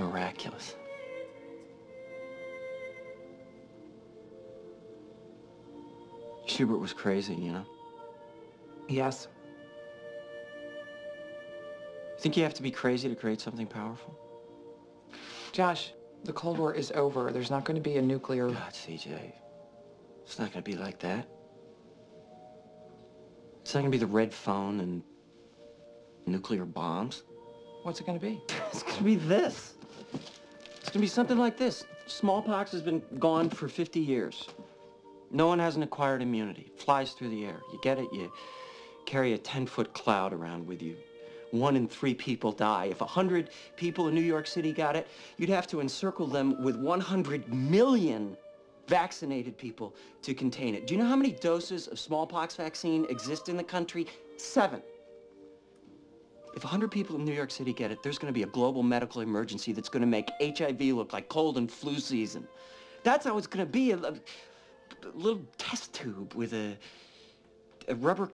miraculous. Schubert was crazy, you know? Yes. Think you have to be crazy to create something powerful? Josh, the Cold War is over. There's not going to be a nuclear... God, CJ. It's not gonna be like that. It's not gonna be the red phone and nuclear bombs. What's it going to be? It's gonna be this. It's gonna be something like this. Smallpox has been gone for 50 years. No one has an acquired immunity. It flies through the air. You get it, you carry a 10-foot cloud around with you. 1 in 3 people die. If 100 people in New York City got it, you'd have to encircle them with 100 million vaccinated people to contain it. Do you know how many doses of smallpox vaccine exist in the country? 7. If 100 people in New York City get it, there's going to be a global medical emergency that's going to make HIV look like cold and flu season. That's how it's going to be. A little test tube with a rubber